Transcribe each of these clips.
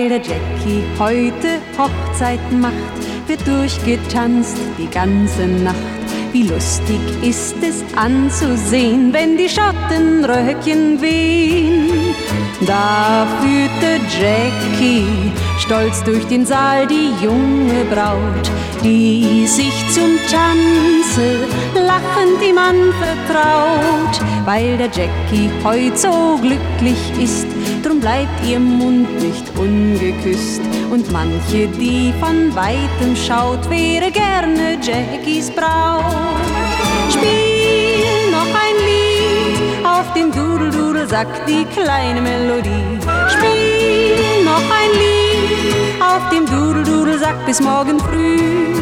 Weil der Jackie heute Hochzeit macht, wird durchgetanzt die ganze Nacht. Wie lustig ist es anzusehen, wenn die Schottenröckchen wehen. Da führt der Jackie stolz durch den Saal die junge Braut, die sich zum Tanze lachend ihm anvertraut. Weil der Jackie heut so glücklich ist, drum bleibt ihr Mund nicht ungeküsst. Und manche, die von Weitem schaut, wäre gerne Jackies Braut. Spiel noch ein Lied, auf dem Dudel-Dudel sagt die kleine Melodie. Spiel noch ein Lied, auf dem Dudel-Dudel sagt bis morgen früh.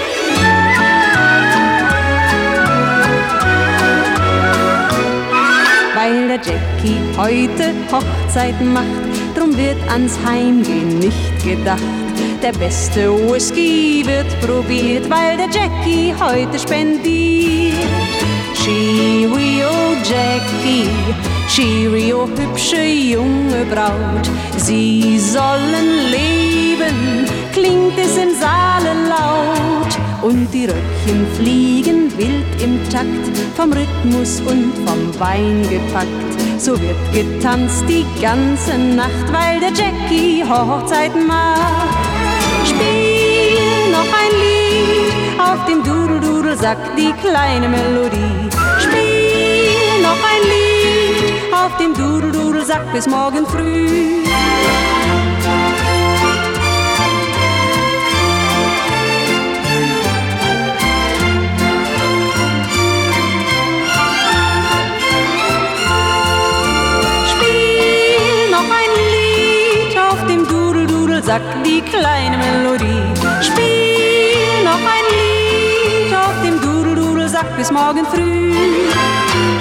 Weil der Jackie heute Hochzeit macht, drum wird ans Heimgehen nicht gedacht. Der beste Whisky wird probiert, weil der Jackie heute spendiert. Cheerio Jackie, Cheerio hübsche junge Braut, Sie sollen leben, klingt es im Saale laut. Und die Röckchen fliegen wild im Takt, vom Rhythmus und vom Wein gepackt. So wird getanzt die ganze Nacht, weil der Jackie Hochzeit macht. Spiel noch ein Lied, auf dem Dudel-Dudel sagt die kleine Melodie. Spiel noch ein Lied, auf dem Dudel-Dudel sagt bis morgen früh. Sagt die kleine Melodie. Spiel noch ein Lied, auf dem Dudel-Dudel sagt bis morgen früh.